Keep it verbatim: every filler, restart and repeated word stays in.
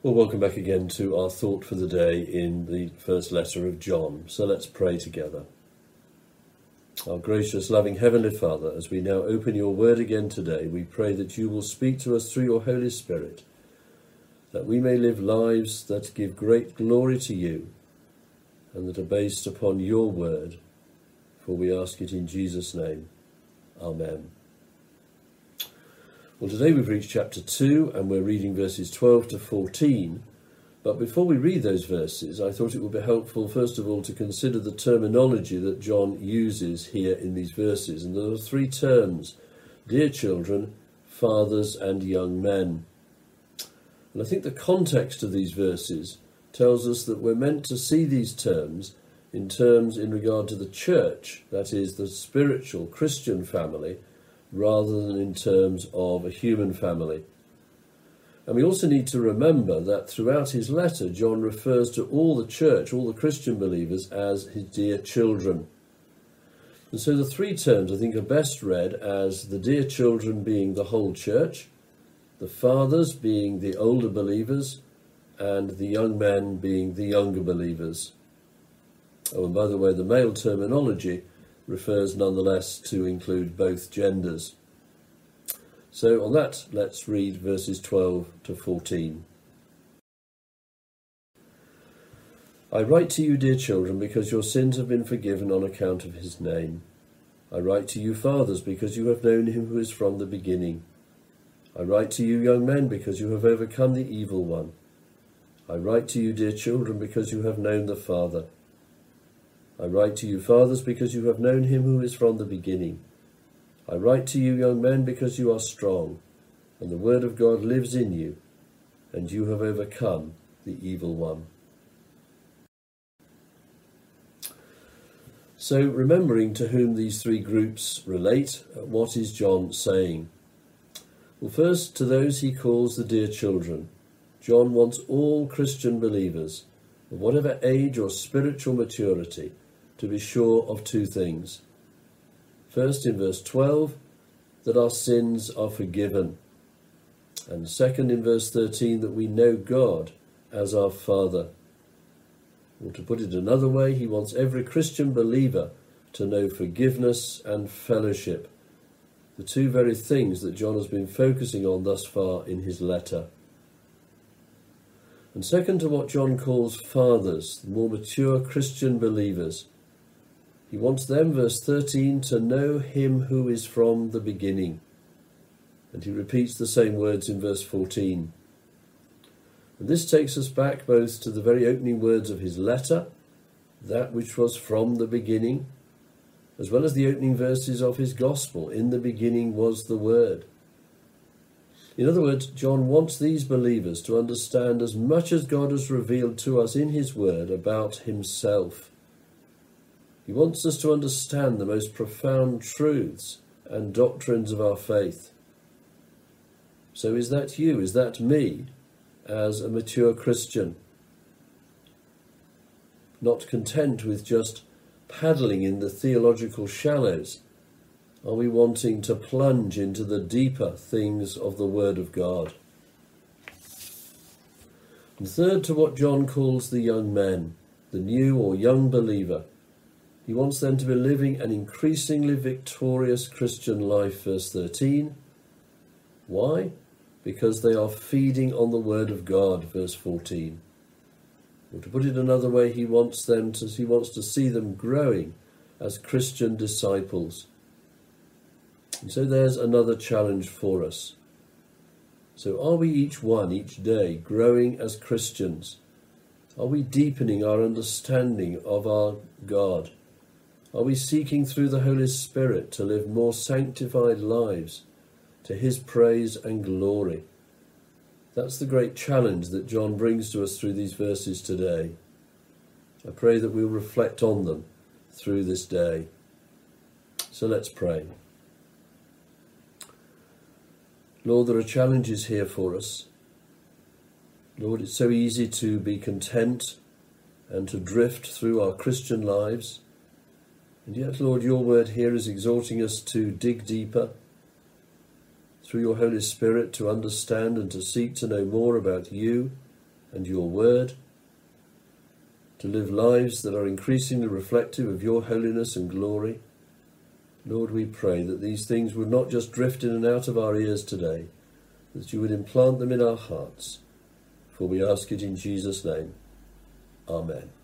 Well, welcome back again to our thought for the day in the first letter of John. So let's pray together. Our gracious, loving Heavenly Father, as we now open your word again today, we pray that you will speak to us through your Holy Spirit, that we may live lives that give great glory to you and that are based upon your word, for we ask it in Jesus' name. Amen. Well, today we've reached chapter two and we're reading verses twelve to fourteen. But before we read those verses, I thought it would be helpful, first of all, to consider the terminology that John uses here in these verses. And there are three terms: dear children, fathers, and young men. And I think the context of these verses tells us that we're meant to see these terms in terms in regard to the church, that is, the spiritual Christian family, rather than in terms of a human family. And we also need to remember that throughout his letter, John refers to all the church, all the Christian believers, as his dear children. And so the three terms, I think, are best read as the dear children being the whole church, the fathers being the older believers, and the young men being the younger believers. Oh, and by the way, the male terminology refers nonetheless to include both genders. So on that, let's read verses twelve to fourteen. I write to you, dear children, because your sins have been forgiven on account of his name. I write to you, fathers, because you have known him who is from the beginning. I write to you, young men, because you have overcome the evil one. I write to you, dear children, because you have known the Father. I write to you, fathers, because you have known him who is from the beginning. I write to you, young men, because you are strong, and the word of God lives in you, and you have overcome the evil one. So, remembering to whom these three groups relate, what is John saying? Well, first, to those he calls the dear children. John wants all Christian believers, of whatever age or spiritual maturity, to be sure of two things. First, in verse twelve, that our sins are forgiven. And second, in verse thirteen, that we know God as our Father. Or to put it another way, he wants every Christian believer to know forgiveness and fellowship, the two very things that John has been focusing on thus far in his letter. And second, to what John calls fathers, the more mature Christian believers. He wants them, verse thirteen, to know him who is from the beginning. And he repeats the same words in verse fourteen. And this takes us back both to the very opening words of his letter, that which was from the beginning, as well as the opening verses of his gospel, in the beginning was the Word. In other words, John wants these believers to understand as much as God has revealed to us in his word about himself. He wants us to understand the most profound truths and doctrines of our faith. So is that you? Is that me as a mature Christian? Not content with just paddling in the theological shallows, are we wanting to plunge into the deeper things of the Word of God? And third, to what John calls the young men, the new or young believer. He wants them to be living an increasingly victorious Christian life, verse thirteen. Why? Because they are feeding on the Word of God, verse fourteen. Or to put it another way, he wants them to, he wants to see them growing as Christian disciples. And so there's another challenge for us. So are we each one, each day, growing as Christians? Are we deepening our understanding of our God? Are we seeking through the Holy Spirit to live more sanctified lives to his praise and glory? That's the great challenge that John brings to us through these verses today. I pray that we'll reflect on them through this day. So let's pray. Lord, there are challenges here for us. Lord, it's so easy to be content and to drift through our Christian lives. And yet, Lord, your word here is exhorting us to dig deeper, through your Holy Spirit, to understand and to seek to know more about you and your word, to live lives that are increasingly reflective of your holiness and glory. Lord, we pray that these things would not just drift in and out of our ears today, that you would implant them in our hearts. For we ask it in Jesus' name. Amen.